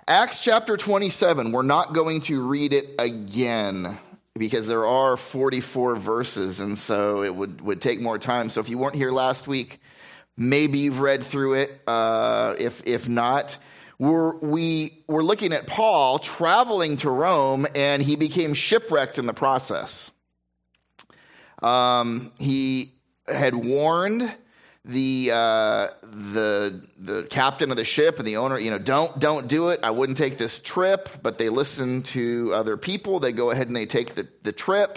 Acts chapter 27, we're not going to read it again because there are 44 verses, and so it would take more time. So if you weren't here last week, maybe you've read through it. If not, we're looking at Paul traveling to Rome, and he became shipwrecked in the process. He had warned the captain of the ship and the owner, don't do it. I wouldn't take this trip, but they listen to other people. They go ahead and they take the trip,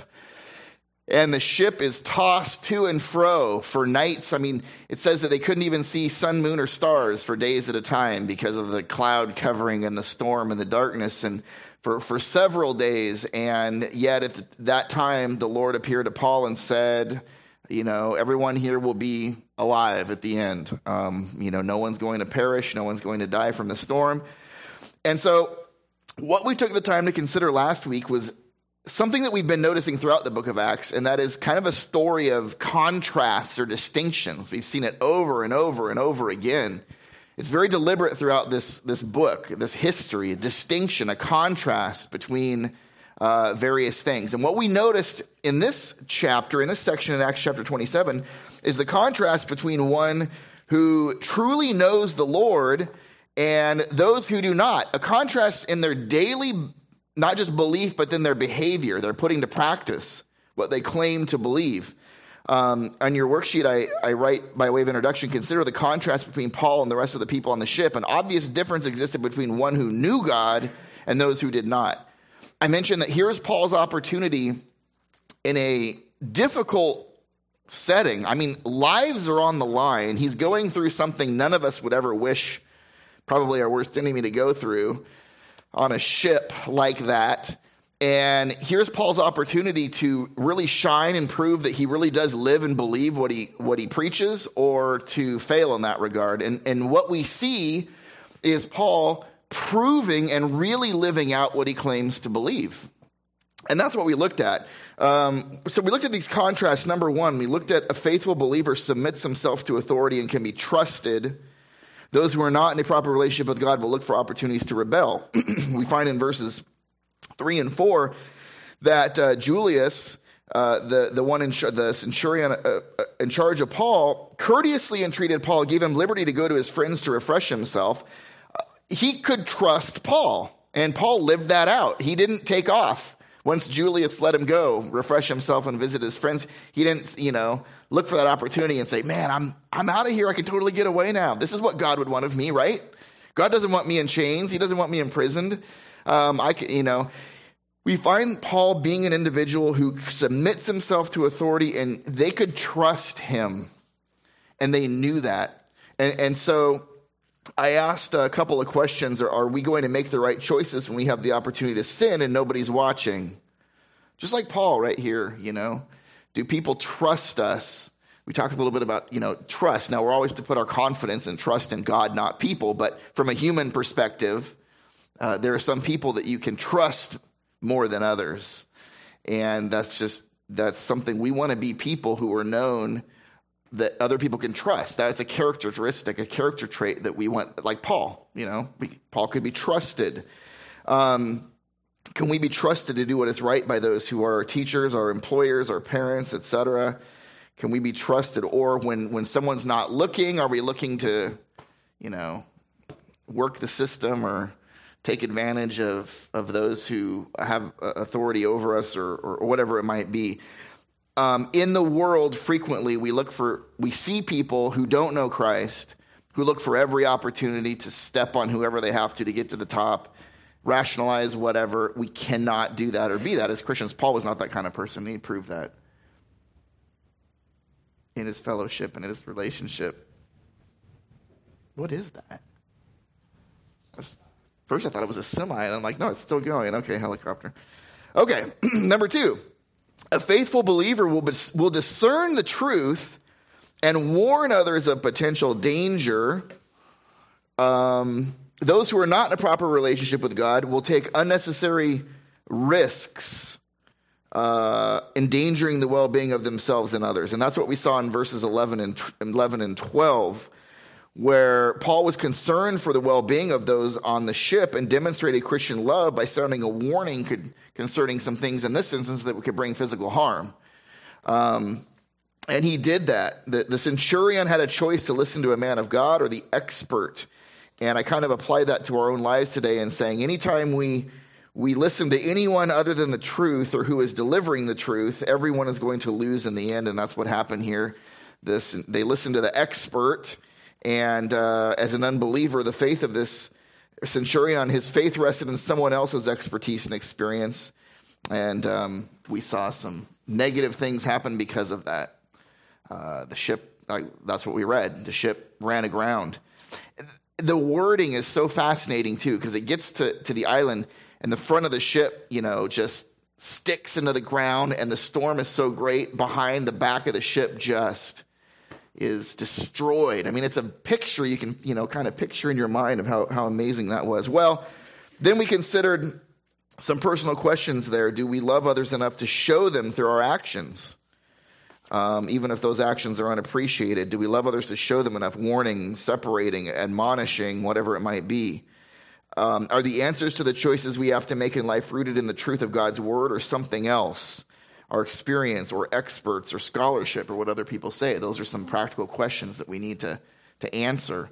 and the ship is tossed to and fro for nights. I mean, it says that they couldn't even see sun, moon, or stars for days at a time because of the cloud covering and the storm and the darkness, and for several days. And yet at that time, the Lord appeared to Paul and said, everyone here will be alive at the end. No one's going to perish. No one's going to die from the storm. And so what we took the time to consider last week was something that we've been noticing throughout the book of Acts, and that is kind of a story of contrasts or distinctions. We've seen it over and over and over again. It's very deliberate throughout this book, this history, a distinction, a contrast between various things. And what we noticed in this chapter, in this section in Acts chapter 27, is the contrast between one who truly knows the Lord and those who do not. A contrast in their daily, not just belief, but then their behavior. They're putting to practice what they claim to believe. On your worksheet, I write by way of introduction, consider the contrast between Paul and the rest of the people on the ship. An obvious difference existed between one who knew God and those who did not. I mentioned that here's Paul's opportunity in a difficult setting. I mean, lives are on the line. He's going through something none of us would ever wish probably our worst enemy to go through on a ship like that. And here's Paul's opportunity to really shine and prove that he really does live and believe what he preaches, or to fail in that regard. And what we see is Paul proving and really living out what he claims to believe. And that's what we looked at. So we looked at these contrasts. Number one, we looked at a faithful believer submits himself to authority and can be trusted. Those who are not in a proper relationship with God will look for opportunities to rebel. We find in verses 3 and 4 that Julius, the centurion in charge of Paul, courteously entreated Paul, gave him liberty to go to his friends to refresh himself. He could trust Paul, and Paul lived that out. He didn't take off. Once Julius let him go, refresh himself and visit his friends, he didn't, look for that opportunity and say, man, I'm out of here. I can totally get away now. This is what God would want of me, right? God doesn't want me in chains. He doesn't want me imprisoned. We find Paul being an individual who submits himself to authority, and they could trust him, and they knew that. And so I asked a couple of questions. Are we going to make the right choices when we have the opportunity to sin and nobody's watching? Just like Paul right here, Do people trust us? We talked a little bit about, trust. Now, we're always to put our confidence and trust in God, not people. But from a human perspective, there are some people that you can trust more than others. And that's something we want to be, people who are known that other people can trust. That's a characteristic, a character trait that we want, like Paul, Paul could be trusted. Can we be trusted to do what is right by those who are our teachers, our employers, our parents, etc.? Can we be trusted? Or when someone's not looking, are we looking to, work the system or take advantage of those who have authority over us, or whatever it might be? In the world, frequently we see people who don't know Christ, who look for every opportunity to step on whoever they have to get to the top, rationalize whatever. We cannot do that or be that as Christians. Paul was not that kind of person. He proved that in his fellowship and in his relationship. What is that? First I thought it was a semi, and I'm like, no, it's still going. Okay, helicopter. Okay, number 2. A faithful believer will discern the truth and warn others of potential danger. Those who are not in a proper relationship with God will take unnecessary risks, endangering the well-being of themselves and others. And that's what we saw in verses 11 and 12, where Paul was concerned for the well-being of those on the ship and demonstrated Christian love by sounding a warning concerning some things in this instance that could bring physical harm. And he did that. The centurion had a choice to listen to a man of God or the expert. And I kind of apply that to our own lives today in saying anytime we listen to anyone other than the truth or who is delivering the truth, everyone is going to lose in the end. And that's what happened here. They listened to the expert. And as an unbeliever, the faith of this centurion, his faith rested in someone else's expertise and experience. And we saw some negative things happen because of that. The ship, that's what we read. The ship ran aground. The wording is so fascinating, too, because it gets to the island, and the front of the ship, just sticks into the ground, and the storm is so great, behind the back of the ship just is destroyed. I mean, it's a picture you can, kind of picture in your mind of how amazing that was. Well, then we considered some personal questions there. Do we love others enough to show them through our actions? Even if those actions are unappreciated, do we love others to show them enough warning, separating, admonishing, whatever it might be? Are the answers to the choices we have to make in life rooted in the truth of God's word or something else? Our experience or experts or scholarship or what other people say? Those are some practical questions that we need to answer.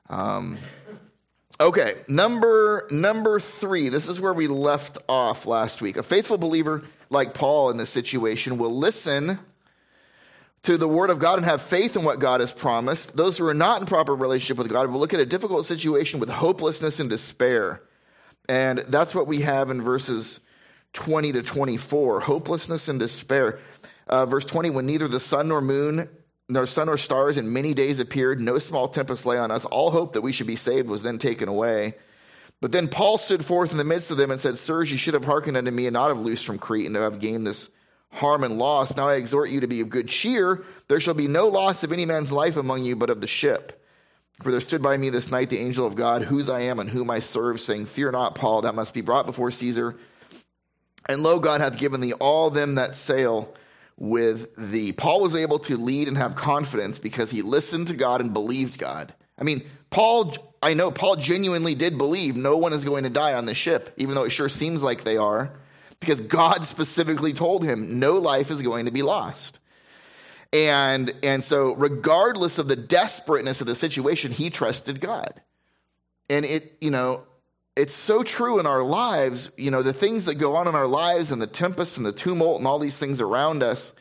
Okay, number 3. This is where we left off last week. A faithful believer like Paul in this situation will listen to the word of God and have faith in what God has promised. Those who are not in proper relationship with God will look at a difficult situation with hopelessness and despair. And that's what we have in verses 20 to 24, hopelessness and despair. Verse 20, when neither the sun nor moon, nor sun nor stars in many days appeared, no small tempest lay on us. All hope that we should be saved was then taken away. But then Paul stood forth in the midst of them and said, Sirs, you should have hearkened unto me and not have loosed from Crete and to have gained this harm and loss. Now I exhort you to be of good cheer. There shall be no loss of any man's life among you, but of the ship. For there stood by me this night the angel of God, whose I am and whom I serve, saying, Fear not, Paul, that must be brought before Caesar. And lo, God hath given thee all them that sail with thee. Paul was able to lead and have confidence because he listened to God and believed God. I mean, I know Paul genuinely did believe no one is going to die on the ship, even though it sure seems like they are, because God specifically told him no life is going to be lost. And so regardless of the desperateness of the situation, he trusted God. And it's so true in our lives, the things that go on in our lives and the tempest and the tumult and all these things around us,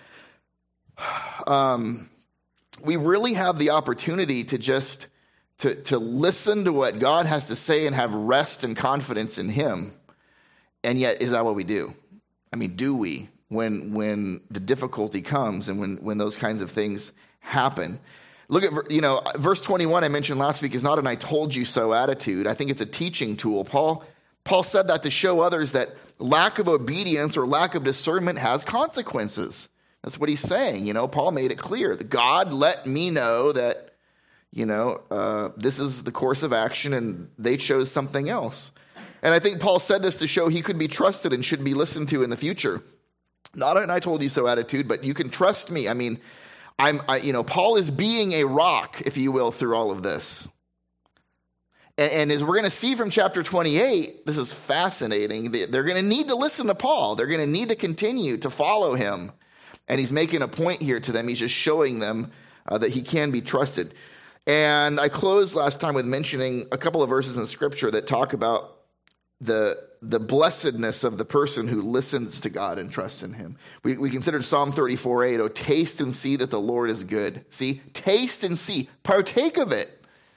we really have the opportunity to just to listen to what God has to say and have rest and confidence in him. And yet, is that what we do? I mean, do we when the difficulty comes and when those kinds of things happen? Look at, verse 21 I mentioned last week is not an I told you so attitude. I think it's a teaching tool. Paul said that to show others that lack of obedience or lack of discernment has consequences. That's what he's saying. Paul made it clear that God let me know that, this is the course of action and they chose something else. And I think Paul said this to show he could be trusted and should be listened to in the future. Not an I told you so attitude, but you can trust me. I mean, Paul is being a rock, if you will, through all of this. And as we're going to see from chapter 28, this is fascinating. They're going to need to listen to Paul. They're going to need to continue to follow him. And he's making a point here to them. He's just showing them that he can be trusted. And I closed last time with mentioning a couple of verses in Scripture that talk about the blessedness of the person who listens to God and trusts in him. We considered Psalm 34:8, oh, taste and see that the Lord is good. See, taste and see, partake of it.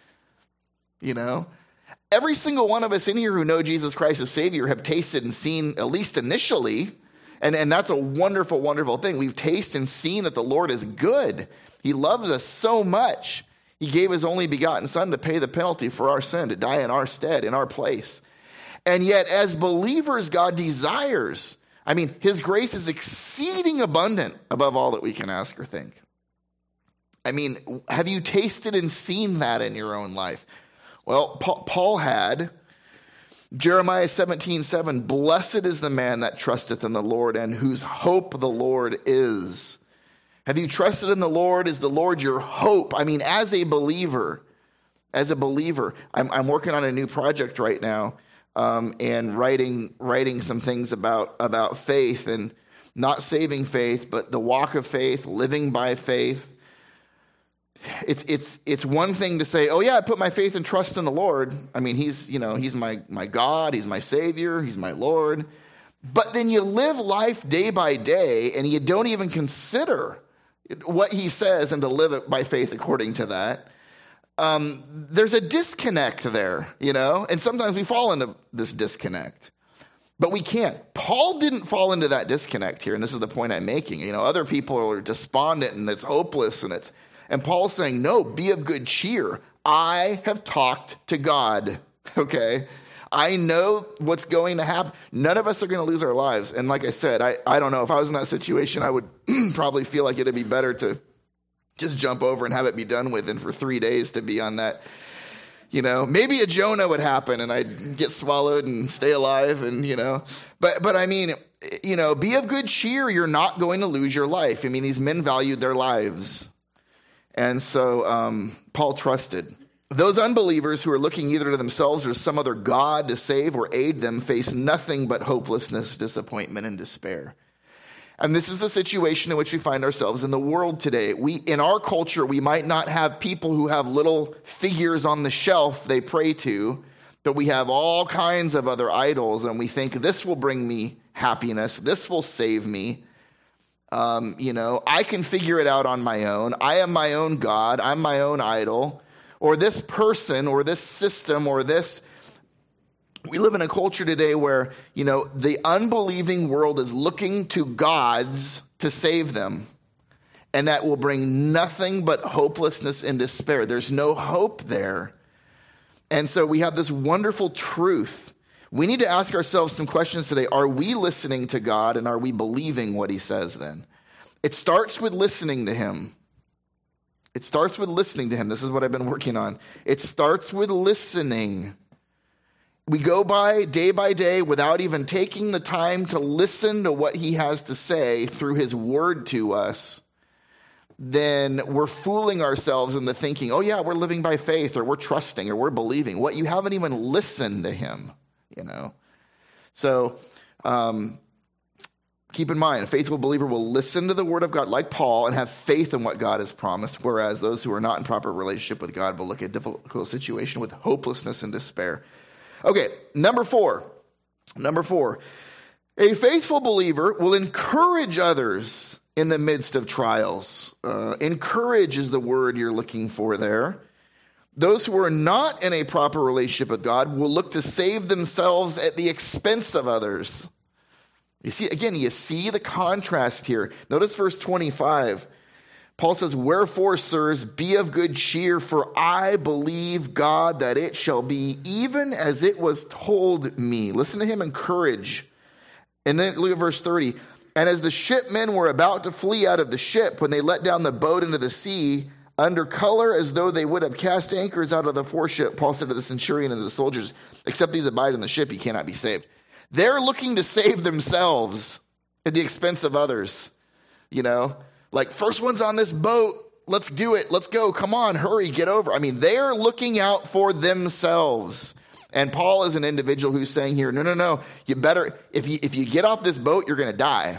Every single one of us in here who know Jesus Christ as Savior have tasted and seen, at least initially, and that's a wonderful, wonderful thing. We've tasted and seen that the Lord is good. He loves us so much. He gave his only begotten Son to pay the penalty for our sin, to die in our stead, in our place. And yet, as believers, God desires, his grace is exceeding abundant above all that we can ask or think. Have you tasted and seen that in your own life? Well, Paul had. Jeremiah 17:7, blessed is the man that trusteth in the Lord and whose hope the Lord is. Have you trusted in the Lord? Is the Lord your hope? As a believer, as a believer. I'm working on a new project right now, and writing some things about faith, and not saving faith, but the walk of faith, living by faith. It's one thing to say, oh yeah, I put my faith and trust in the Lord. I mean, he's my God, he's my Savior, he's my Lord. But then you live life day by day and you don't even consider what he says and to live it by faith according to that. There's a disconnect there, and sometimes we fall into this disconnect. But we can't. Paul didn't fall into that disconnect here, and this is the point I'm making. Other people are despondent and it's hopeless, and Paul's saying, no, be of good cheer. I have talked to God, okay? I know what's going to happen. None of us are going to lose our lives. And like I said, I don't know. If I was in that situation, I would probably feel like it'd be better to just jump over and have it be done with than for 3 days to be on that. Maybe a Jonah would happen and I'd get swallowed and stay alive but I mean, be of good cheer. You're not going to lose your life. I mean, these men valued their lives. And so Paul trusted. Those unbelievers who are looking either to themselves or some other God to save or aid them face nothing but hopelessness, disappointment, and despair. And this is the situation in which we find ourselves in the world today. In our culture, we might not have people who have little figures on the shelf they pray to, but we have all kinds of other idols, and we think this will bring me happiness, this will save me. I can figure it out on my own. I am my own God. I'm my own idol. Or this person or this system or this. We live in a culture today where, the unbelieving world is looking to gods to save them. And that will bring nothing but hopelessness and despair. There's no hope there. And so we have this wonderful truth. We need to ask ourselves some questions today. Are we listening to God, and are we believing what he says then? It starts with listening to him. It starts with listening to him. This is what I've been working on. It starts with listening. We go by day without even taking the time to listen to what he has to say through his word to us. Then we're fooling ourselves into thinking, oh yeah, we're living by faith, or we're trusting, or we're believing. What, you haven't even listened to him. So keep in mind, a faithful believer will listen to the word of God like Paul and have faith in what God has promised, whereas those who are not in proper relationship with God will look at a difficult situation with hopelessness and despair. Okay, number four. A faithful believer will encourage others in the midst of trials. Encourage is the word you're looking for there. Those who are not in a proper relationship with God will look to save themselves at the expense of others. You see the contrast here. Notice verse 25. Paul says, wherefore, sirs, be of good cheer, for I believe God that it shall be even as it was told me. Listen to him, encourage. And then look at verse 30. And as the shipmen were about to flee out of the ship, when they let down the boat into the sea, under color as though they would have cast anchors out of the foreship, Paul said to the centurion and to the soldiers, except these abide in the ship, he cannot be saved. They're looking to save themselves at the expense of others. Like, first one's on this boat, let's do it, let's go, come on, hurry, get over. I mean, they're looking out for themselves. And Paul is an individual who's saying here, no, you better, if you get off this boat, you're going to die.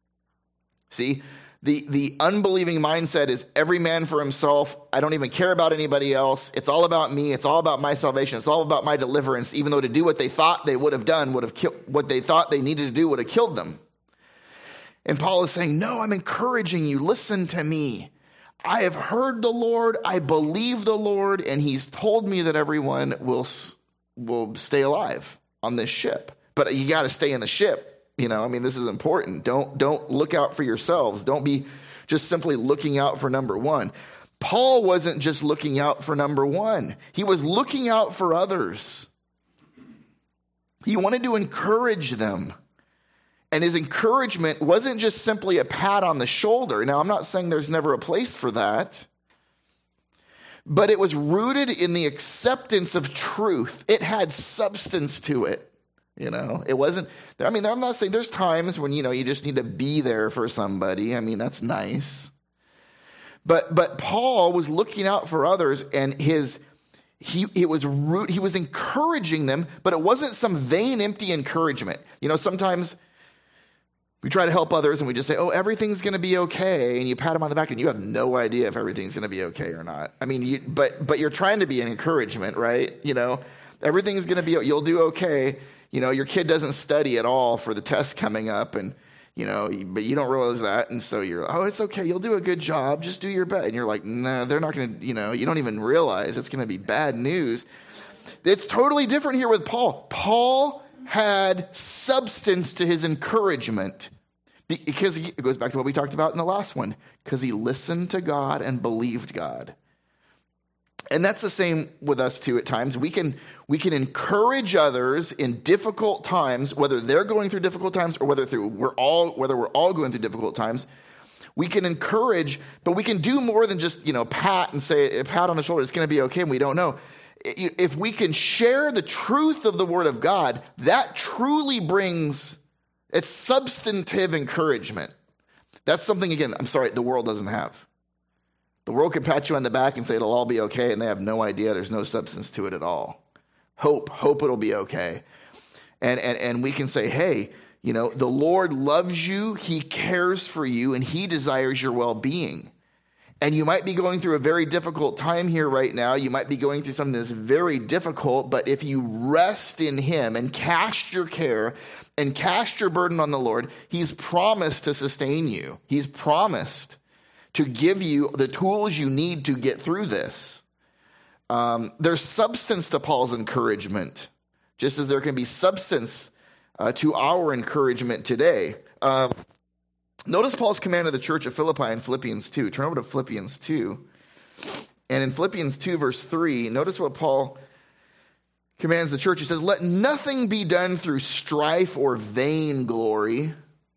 See? The unbelieving mindset is every man for himself. I don't even care about anybody else. It's all about me. It's all about my salvation. It's all about my deliverance, even though to do what they thought they would have done would have killed, what they thought they needed to do would have killed them. And Paul is saying, no, I'm encouraging you. Listen to me. I have heard the Lord. I believe the Lord. And he's told me that everyone will stay alive on this ship. But you got to stay in the ship. This is important. Don't look out for yourselves. Don't be just simply looking out for number one. Paul wasn't just looking out for number one. He was looking out for others. He wanted to encourage them. And his encouragement wasn't just simply a pat on the shoulder. Now, I'm not saying there's never a place for that. But it was rooted in the acceptance of truth. It had substance to it. It wasn't, I'm not saying there's times when, you just need to be there for somebody. That's nice. But Paul was looking out for others, and his He was encouraging them, but it wasn't some vain, empty encouragement. Sometimes we try to help others and we just say, oh, everything's going to be okay. And you pat them on the back and you have no idea if everything's going to be okay or not. I mean, but you're trying to be an encouragement, right? Everything's going to be, you'll do okay. Your kid doesn't study at all for the test coming up and, but you don't realize that. And so you're, oh, it's okay. You'll do a good job. Just do your best. And you're like, no, they're not going to, you don't even realize it's going to be bad news. It's totally different here with Paul. Paul had substance to his encouragement because it goes back to what we talked about in the last one, because he listened to God and believed God. And that's the same with us too at times. We can encourage others in difficult times, whether they're going through difficult times or whether we're all going through difficult times. We can encourage, but we can do more than just, pat and say, a pat on the shoulder, it's going to be okay, and we don't know. If we can share the truth of the Word of God, that truly brings, it's substantive encouragement. That's something, again, the world doesn't have. The world can pat you on the back and say it'll all be okay, and they have no idea. There's no substance to it at all. Hope it'll be okay. And we can say, hey, the Lord loves you, He cares for you, and He desires your well-being. And you might be going through a very difficult time here right now. You might be going through something that's very difficult, but if you rest in Him and cast your care and cast your burden on the Lord, He's promised to sustain you. He's promised to give you the tools you need to get through this. There's substance to Paul's encouragement, just as there can be substance to our encouragement today. Notice Paul's command of the church of Philippi in Philippians 2. Turn over to Philippians 2. And in Philippians 2, verse 3, notice what Paul commands the church. He says, let nothing be done through strife or vainglory.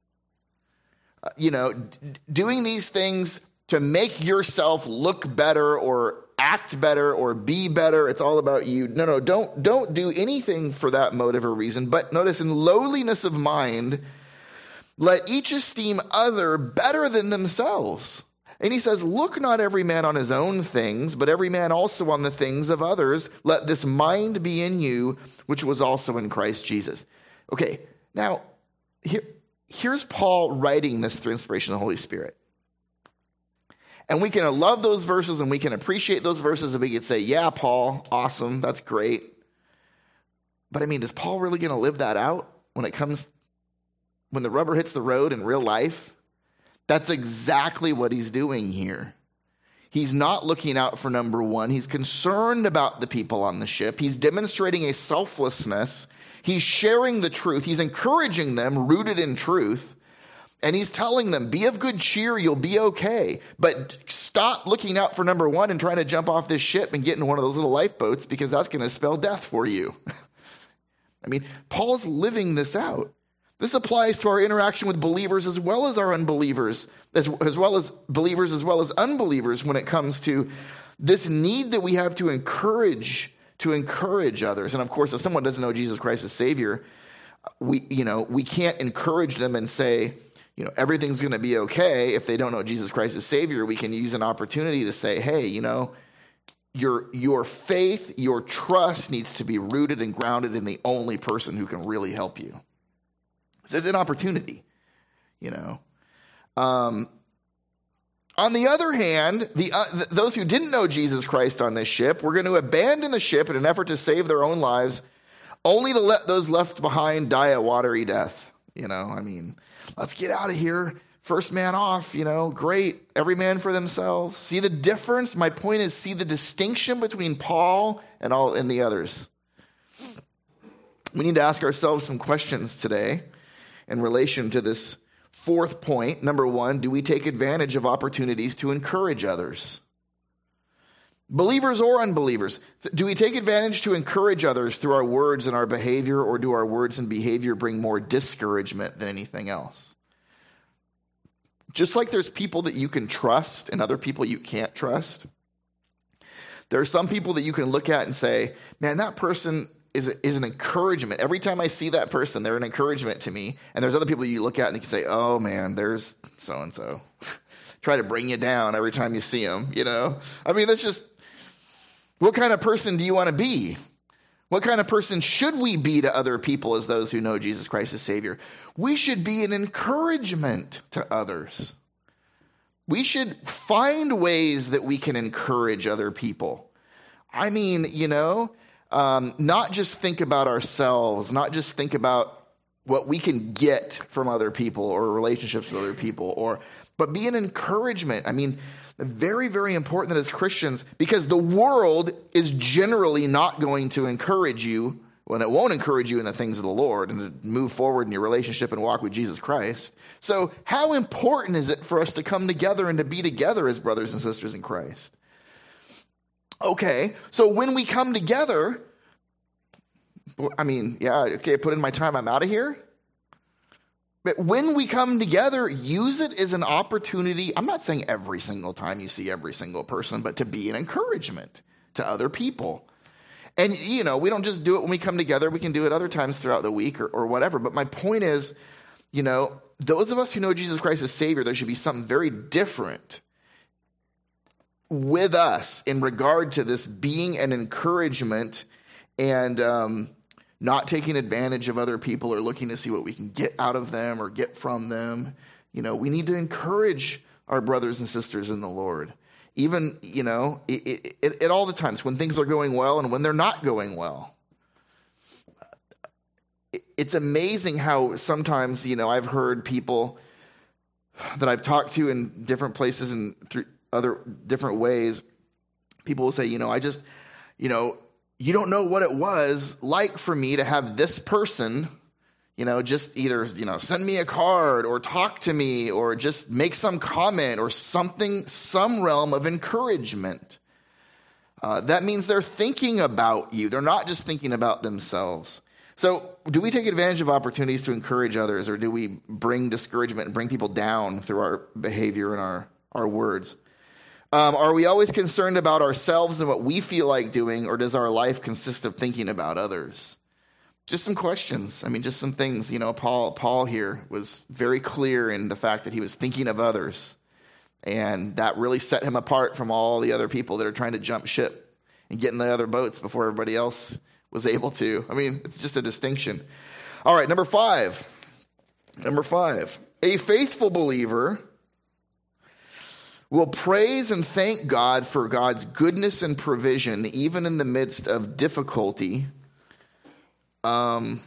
Doing these things to make yourself look better or act better or be better. It's all about you. No, don't do anything for that motive or reason. But notice, in lowliness of mind, let each esteem other better than themselves. And he says, look not every man on his own things, but every man also on the things of others. Let this mind be in you, which was also in Christ Jesus. Okay, now, here's Paul writing this through inspiration of the Holy Spirit. And we can love those verses and we can appreciate those verses and we can say, yeah, Paul, awesome, that's great. But is Paul really going to live that out when the rubber hits the road in real life? That's exactly what he's doing here. He's not looking out for number one. He's concerned about the people on the ship. He's demonstrating a selflessness. He's sharing the truth. He's encouraging them, rooted in truth. And he's telling them, be of good cheer, you'll be okay. But stop looking out for number one and trying to jump off this ship and get in one of those little lifeboats, because that's going to spell death for you. Paul's living this out. This applies to our interaction with believers as well as our unbelievers, as well as believers as well as unbelievers, when it comes to this need that we have to encourage others. And of course, if someone doesn't know Jesus Christ as Savior, we can't encourage them and say, everything's going to be okay. If they don't know Jesus Christ as Savior, we can use an opportunity to say, hey, your faith, your trust needs to be rooted and grounded in the only person who can really help you. It's an opportunity, On the other hand, those who didn't know Jesus Christ on this ship were going to abandon the ship in an effort to save their own lives, only to let those left behind die a watery death. Let's get out of here. First man off, great. Every man for themselves. See the difference? My point is, see the distinction between Paul and the others. We need to ask ourselves some questions today in relation to this fourth point. Number one, do we take advantage of opportunities to encourage others? Believers or unbelievers, do we take advantage to encourage others through our words and our behavior, or do our words and behavior bring more discouragement than anything else? Just like there's people that you can trust and other people you can't trust, there are some people that you can look at and say, man, that person is an encouragement. Every time I see that person, they're an encouragement to me. And there's other people you look at and you can say, oh man, there's so-and-so. Try to bring you down every time you see them, That's just, What kind of person do you want to be? What kind of person should we be to other people as those who know Jesus Christ as Savior? We should be an encouragement to others. We should find ways that we can encourage other people. I mean, not just think about ourselves, not just think about what we can get from other people or relationships with other people, but be an encouragement. I mean, very, very important that as Christians, because the world is generally not going to encourage you, when it won't encourage you in the things of the Lord and to move forward in your relationship and walk with Jesus Christ. So how important is it for us to come together and to be together as brothers and sisters in Christ? Okay, so when we come together, I put in my time, I'm out of here. But when we come together, use it as an opportunity. I'm not saying every single time you see every single person, but to be an encouragement to other people. And, we don't just do it when we come together. We can do it other times throughout the week or whatever. But my point is, those of us who know Jesus Christ as Savior, there should be something very different with us in regard to this being an encouragement and not taking advantage of other people or looking to see what we can get out of them or get from them. We need to encourage our brothers and sisters in the Lord, even, at all the times when things are going well and when they're not going well. It's amazing how sometimes, I've heard people that I've talked to in different places and through other different ways, people will say, you don't know what it was like for me to have this person, just either, send me a card or talk to me or just make some comment or something, some realm of encouragement. That means they're thinking about you. They're not just thinking about themselves. So do we take advantage of opportunities to encourage others, or do we bring discouragement and bring people down through our behavior and our words? Are we always concerned about ourselves and what we feel like doing, or does our life consist of thinking about others? Just some questions. Just some things. Paul here was very clear in the fact that he was thinking of others, and that really set him apart from all the other people that are trying to jump ship and get in the other boats before everybody else was able to. It's just a distinction. All right, number five. A faithful believer will praise and thank God for God's goodness and provision, even in the midst of difficulty. And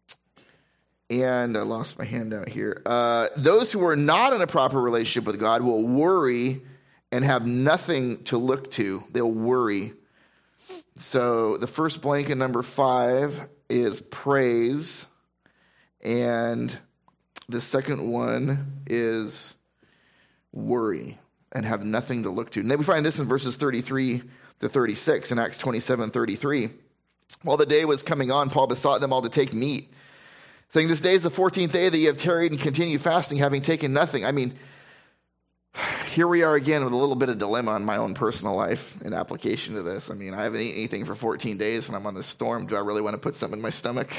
I lost my handout here. Those who are not in a proper relationship with God will worry and have nothing to look to. They'll worry. So the first blank in number 5 is praise. And the second one is worry and have nothing to look to. And then we find this in verses 33 to 36 in Acts 27:33. While the day was coming on, Paul besought them all to take meat, saying, "This day is the 14th day that you have tarried and continued fasting, having taken nothing." Here we are again with a little bit of dilemma in my own personal life in application to this. I haven't eaten anything for 14 days when I'm on this storm. Do I really want to put something in my stomach?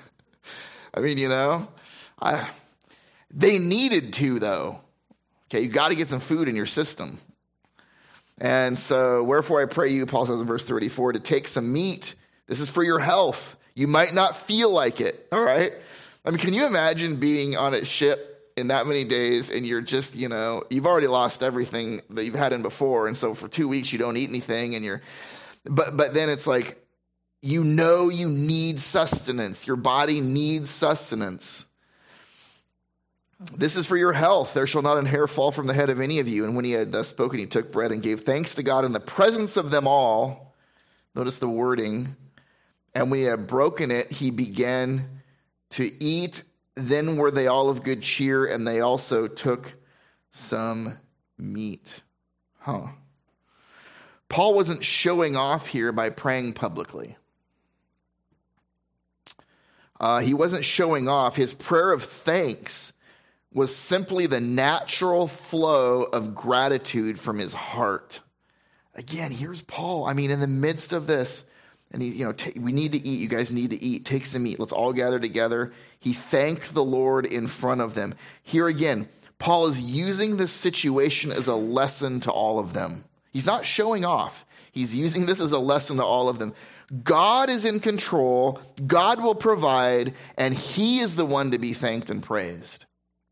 They needed to, though. Okay, you got to get some food in your system. And so, wherefore I pray you, Paul says in verse 34, to take some meat. This is for your health. You might not feel like it, all right? Can you imagine being on a ship in that many days and you're just, you've already lost everything that you've had in before. And so for 2 weeks, you don't eat anything and but then it's like, you need sustenance. Your body needs sustenance. This is for your health. There shall not an hair fall from the head of any of you. And when he had thus spoken, he took bread and gave thanks to God in the presence of them all. Notice the wording. And when he had broken it, he began to eat. Then were they all of good cheer, and they also took some meat. Paul wasn't showing off here by praying publicly. He wasn't showing off. His prayer of thanks was simply the natural flow of gratitude from his heart. Again, here's Paul. In the midst of this, and we need to eat. You guys need to eat. Take some meat. Let's all gather together. He thanked the Lord in front of them. Here again, Paul is using this situation as a lesson to all of them. He's not showing off. He's using this as a lesson to all of them. God is in control, God will provide, and he is the one to be thanked and praised.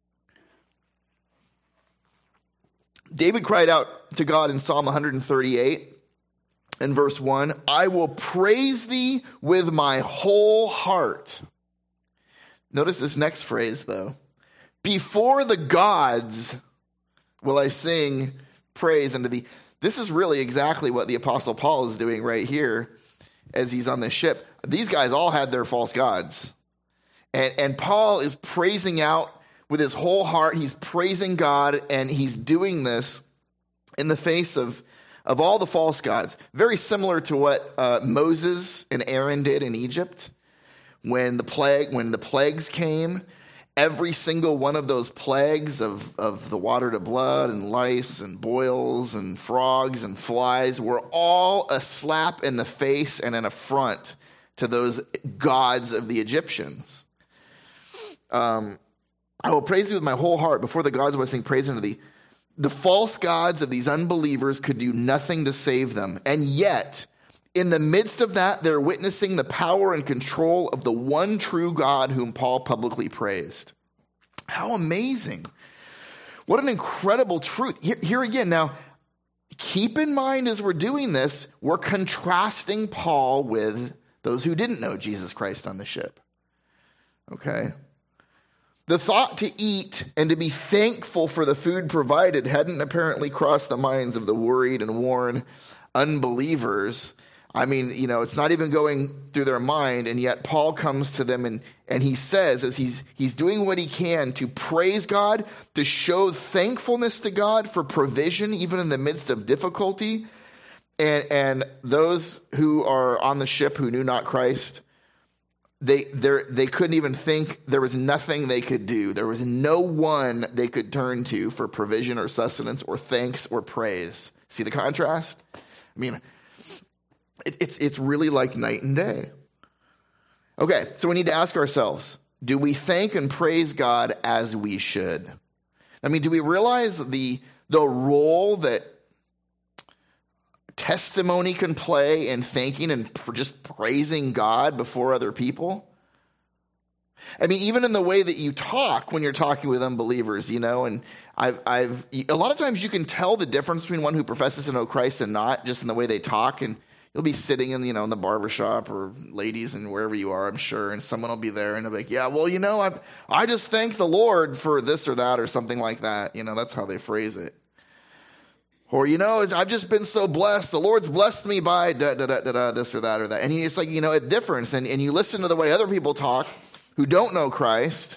David cried out to God in Psalm 138 in verse 1, I will praise thee with my whole heart. Notice this next phrase, though. Before the gods will I sing praise unto thee. This is really exactly what the Apostle Paul is doing right here as he's on this ship. These guys all had their false gods. And Paul is praising out with his whole heart. He's praising God, and he's doing this in the face of all the false gods. Very similar to what Moses and Aaron did in Egypt when the plagues came. Every single one of those plagues of the water to blood and lice and boils and frogs and flies were all a slap in the face and an affront to those gods of the Egyptians. I will praise thee with my whole heart. Before the gods will I sing praise unto thee. The false gods of these unbelievers could do nothing to save them. And yet, in the midst of that, they're witnessing the power and control of the one true God whom Paul publicly praised. How amazing. What an incredible truth. Here again, now, keep in mind as we're doing this, we're contrasting Paul with those who didn't know Jesus Christ on the ship. Okay? The thought to eat and to be thankful for the food provided hadn't apparently crossed the minds of the worried and worn unbelievers. I mean, it's not even going through their mind, and yet Paul comes to them and he says, as he's doing what he can to praise God, to show thankfulness to God for provision, even in the midst of difficulty. And those who are on the ship who knew not Christ, they couldn't even think. There was nothing they could do. There was no one they could turn to for provision or sustenance or thanks or praise. See the contrast? I mean, it's really like night and day. Okay, so we need to ask ourselves, do we thank and praise God as we should? I mean, do we realize the role that testimony can play in thanking and just praising God before other people? I mean, even in the way that you talk when you're talking with unbelievers, and I've a lot of times you can tell the difference between one who professes to know Christ and not, just in the way they talk. And you'll be sitting in, in the barbershop or ladies and wherever you are, I'm sure, and someone will be there and they'll be like, yeah, well, I just thank the Lord for this or that or something like that. That's how they phrase it. Or, I've just been so blessed. The Lord's blessed me by this or that or that. And it's like, a difference. And you listen to the way other people talk who don't know Christ.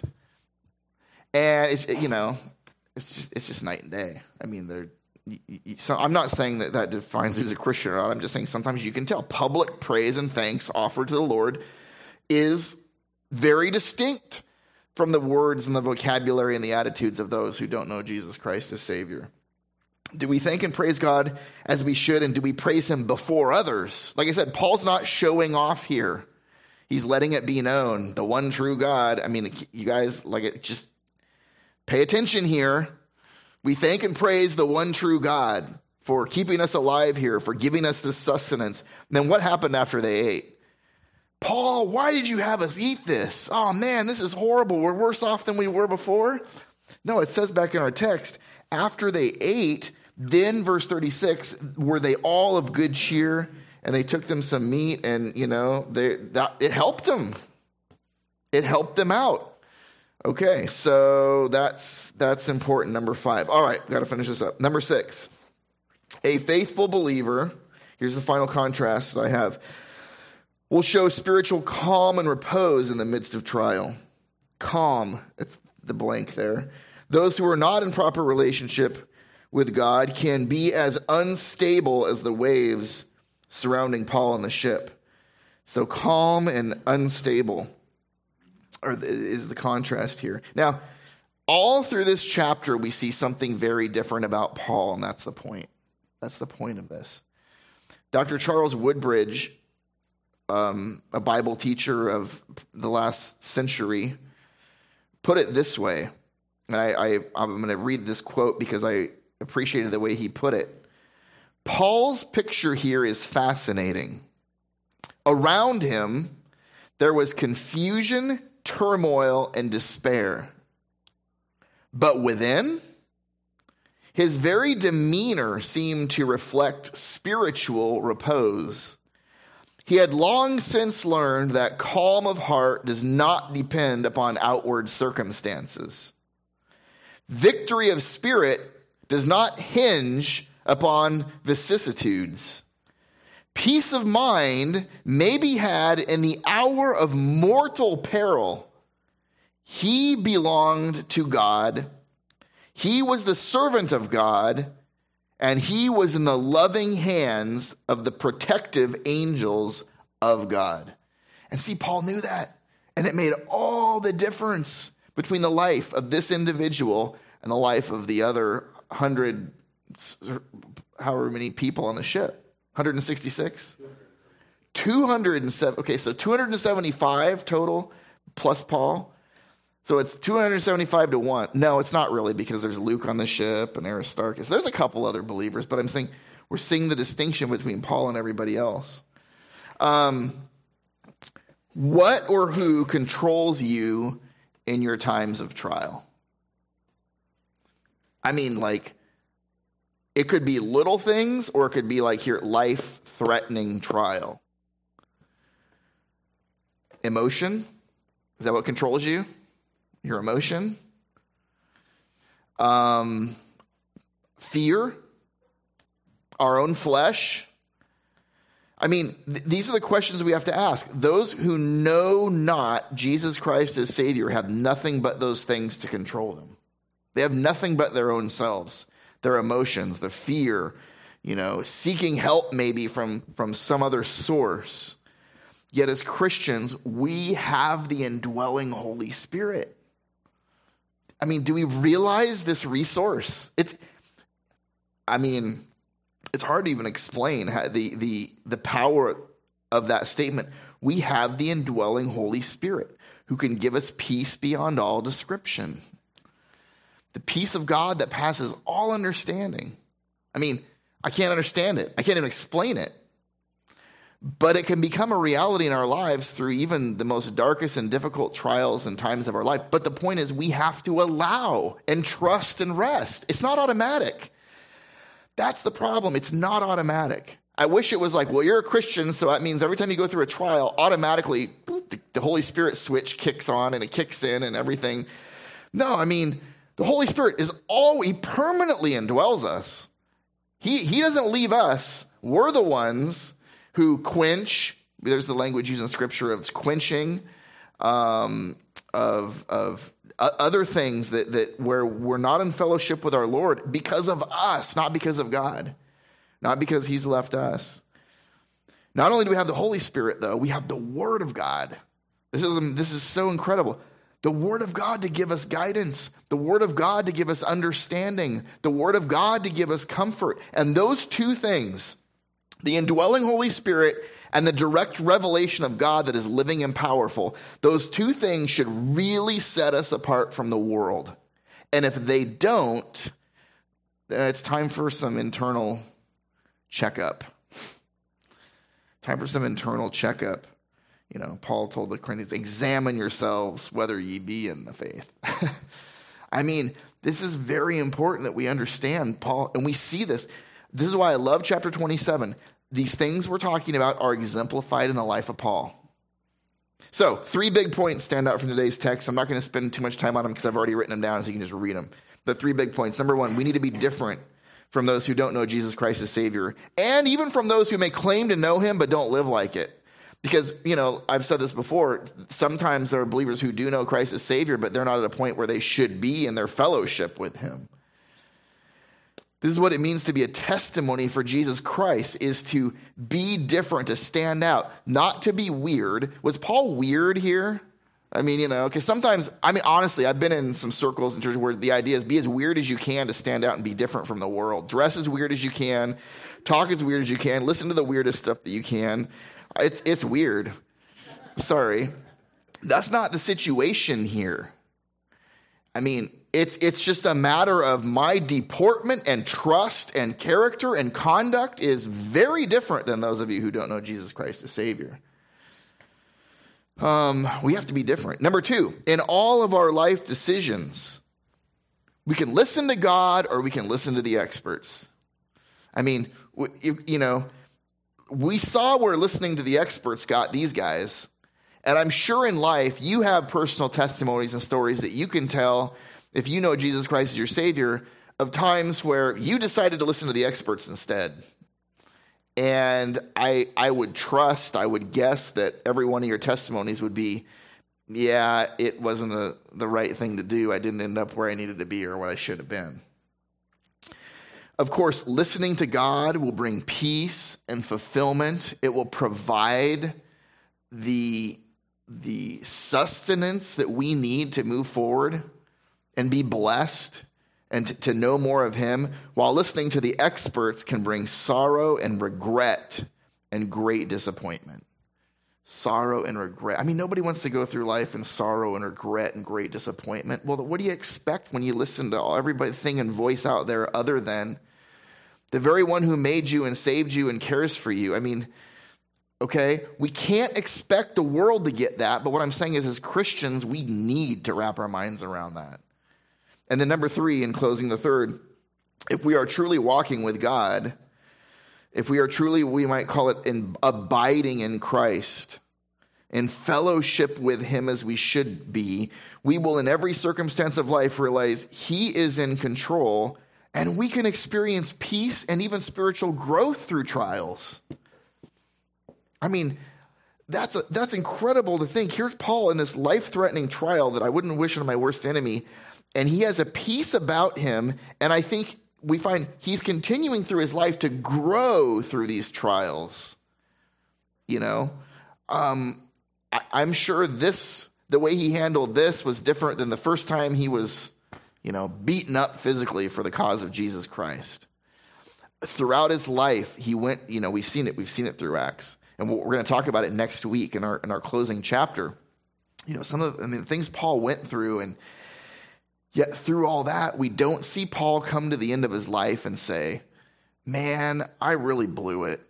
And it's just night and day. I mean, so I'm not saying that defines who's a Christian or not. I'm just saying sometimes you can tell public praise and thanks offered to the Lord is very distinct from the words and the vocabulary and the attitudes of those who don't know Jesus Christ as Savior. Do we thank and praise God as we should, and do we praise him before others? Like I said, Paul's not showing off here. He's letting it be known, the one true God. I mean, you guys, just pay attention here. We thank and praise the one true God for keeping us alive here, for giving us this sustenance. And then what happened after they ate? Paul, why did you have us eat this? Oh man, this is horrible. We're worse off than we were before. No, it says back in our text, after they ate, then verse 36, were they all of good cheer? And they took them some meat, and it helped them. It helped them out. Okay, so that's important. Number 5. All right, got to finish this up. Number 6, a faithful believer. Here's the final contrast that I have. Will show spiritual calm and repose in the midst of trial. Calm. It's the blank there. Those who are not in proper relationship with God can be as unstable as the waves surrounding Paul on the ship. So calm and unstable is the contrast here. Now, all through this chapter, we see something very different about Paul, and that's the point. That's the point of this. Dr. Charles Woodbridge, a Bible teacher of the last century, put it this way. And I'm going to read this quote because I appreciated the way he put it. Paul's picture here is fascinating. Around him, there was confusion, turmoil, and despair. But within, his very demeanor seemed to reflect spiritual repose. He had long since learned that calm of heart does not depend upon outward circumstances. Victory of spirit does not hinge upon vicissitudes. Peace of mind may be had in the hour of mortal peril. He belonged to God. He was the servant of God, and he was in the loving hands of the protective angels of God. And see, Paul knew that, and it made all the difference between the life of this individual and the life of the other 100, however many people on the ship. 166? 207. Okay, so 275 total plus Paul. So it's 275 to 1. No, it's not really, because there's Luke on the ship and Aristarchus. There's a couple other believers, but I'm saying we're seeing the distinction between Paul and everybody else. What or who controls you in your times of trial? I mean, like, it could be little things, or it could be like here, life-threatening trial. Emotion? Is that what controls you? Your emotion? Fear? Our own flesh? I mean, these are the questions we have to ask. Those who know not Jesus Christ as Savior have nothing but those things to control them. They have nothing but their own selves, their emotions, the fear, seeking help maybe from some other source. Yet as Christians, we have the indwelling Holy Spirit. I mean, do we realize this resource? It's hard to even explain how the power of that statement. We have the indwelling Holy Spirit who can give us peace beyond all description. The peace of God that passes all understanding. I mean, I can't understand it. I can't even explain it. But it can become a reality in our lives through even the most darkest and difficult trials and times of our life. But the point is, we have to allow and trust and rest. It's not automatic. That's the problem. It's not automatic. I wish it was like, well, you're a Christian, so that means every time you go through a trial, automatically the Holy Spirit switch kicks on and it kicks in and everything. No, I mean, the Holy Spirit is he permanently indwells us. He doesn't leave us. We're the ones who quench. There's the language used in Scripture of quenching, of other things that where we're not in fellowship with our Lord because of us, not because of God, not because He's left us. Not only do we have the Holy Spirit, though, we have the Word of God. This is so incredible. The Word of God to give us guidance. The Word of God to give us understanding. The Word of God to give us comfort. And those two things, the indwelling Holy Spirit and the direct revelation of God that is living and powerful, those two things should really set us apart from the world. And if they don't, it's time for some internal checkup. Time for some internal checkup. Paul told the Corinthians, examine yourselves whether ye be in the faith. I mean, this is very important that we understand Paul, and we see this. This is why I love chapter 27. These things we're talking about are exemplified in the life of Paul. So, 3 big points stand out from today's text. I'm not going to spend too much time on them because I've already written them down so you can just read them. But 3 big points. Number 1, we need to be different from those who don't know Jesus Christ as Savior, and even from those who may claim to know Him but don't live like it. Because, I've said this before, sometimes there are believers who do know Christ as Savior, but they're not at a point where they should be in their fellowship with Him. This is what it means to be a testimony for Jesus Christ, is to be different, to stand out, not to be weird. Was Paul weird here? I mean, because sometimes, honestly, I've been in some circles in church where the idea is be as weird as you can to stand out and be different from the world. Dress as weird as you can, talk as weird as you can, listen to the weirdest stuff that you can. It's weird. Sorry. That's not the situation here. I mean, It's just a matter of my deportment and trust and character and conduct is very different than those of you who don't know Jesus Christ as Savior. We have to be different. Number 2, in all of our life decisions, we can listen to God or we can listen to the experts. I mean, we saw where listening to the experts got these guys. And I'm sure in life you have personal testimonies and stories that you can tell if you know Jesus Christ as your Savior of times where you decided to listen to the experts instead. And I would guess that every one of your testimonies would be, yeah, it wasn't the right thing to do. I didn't end up where I needed to be or what I should have been. Of course, listening to God will bring peace and fulfillment. It will provide the sustenance that we need to move forward and be blessed and to know more of him, while listening to the experts can bring sorrow and regret and great disappointment. Sorrow and regret. I mean, nobody wants to go through life in sorrow and regret and great disappointment. Well, what do you expect when you listen to everything and voice out there other than the very one who made you and saved you and cares for you? I mean, okay, we can't expect the world to get that, but what I'm saying is as Christians, we need to wrap our minds around that. And then number 3, in closing, the third, if we are truly walking with God, if we are truly, we might call it abiding in Christ, in fellowship with him as we should be, we will in every circumstance of life realize he is in control and we can experience peace and even spiritual growth through trials. I mean, that's incredible to think. Here's Paul in this life-threatening trial that I wouldn't wish on my worst enemy, and he has a peace about him, and I think we find he's continuing through his life to grow through these trials. I'm sure the way he handled this was different than the first time he was, beaten up physically for the cause of Jesus Christ. Throughout his life, he went, we've seen it through Acts. And we're going to talk about it next week in our closing chapter. Some of the things Paul went through, and yet through all that, we don't see Paul come to the end of his life and say, man, I really blew it.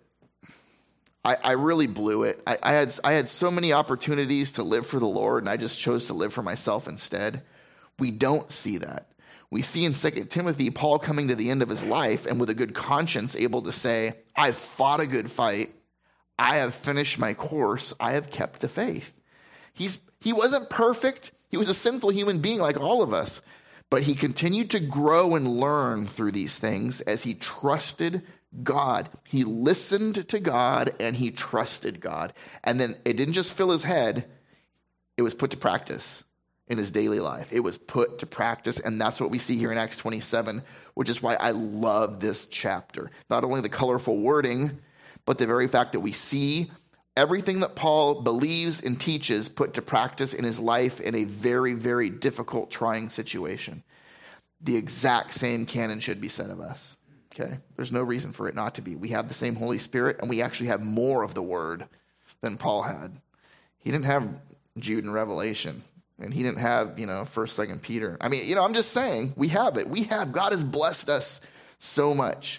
I really blew it. I had so many opportunities to live for the Lord, and I just chose to live for myself instead. We don't see that. We see in 2 Timothy, Paul coming to the end of his life and with a good conscience able to say, I've fought a good fight. I have finished my course. I have kept the faith. He wasn't perfect. He was a sinful human being like all of us, but he continued to grow and learn through these things as he trusted God. He listened to God and he trusted God. And then it didn't just fill his head. It was put to practice in his daily life. It was put to practice. And that's what we see here in Acts 27, which is why I love this chapter. Not only the colorful wording, but the very fact that we see everything that Paul believes and teaches put to practice in his life in a very, very difficult, trying situation. The exact same canon should be said of us. Okay? There's no reason for it not to be. We have the same Holy Spirit, and we actually have more of the Word than Paul had. He didn't have Jude and Revelation, and he didn't have, 1st, 2nd Peter. I mean, I'm just saying, we have it. God has blessed us so much.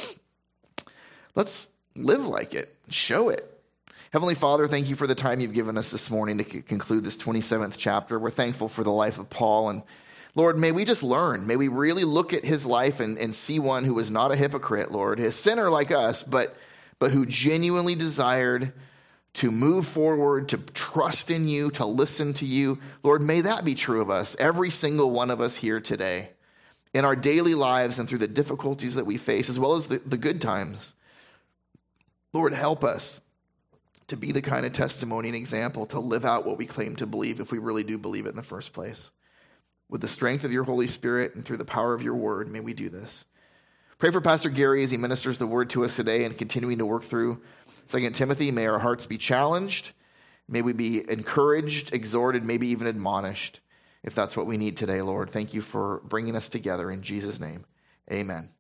Let's live like it. Show it. Heavenly Father, thank you for the time you've given us this morning to conclude this 27th chapter. We're thankful for the life of Paul. And Lord, may we just learn. May we really look at his life and see one who was not a hypocrite, Lord, a sinner like us, but who genuinely desired to move forward, to trust in you, to listen to you. Lord, may that be true of us, every single one of us here today, in our daily lives and through the difficulties that we face, as well as the good times. Lord, help us to be the kind of testimony and example to live out what we claim to believe if we really do believe it in the first place. With the strength of your Holy Spirit and through the power of your word, may we do this. Pray for Pastor Gary as he ministers the word to us today and continuing to work through 2 Timothy. May our hearts be challenged. May we be encouraged, exhorted, maybe even admonished, if that's what we need today, Lord. Thank you for bringing us together in Jesus' name. Amen.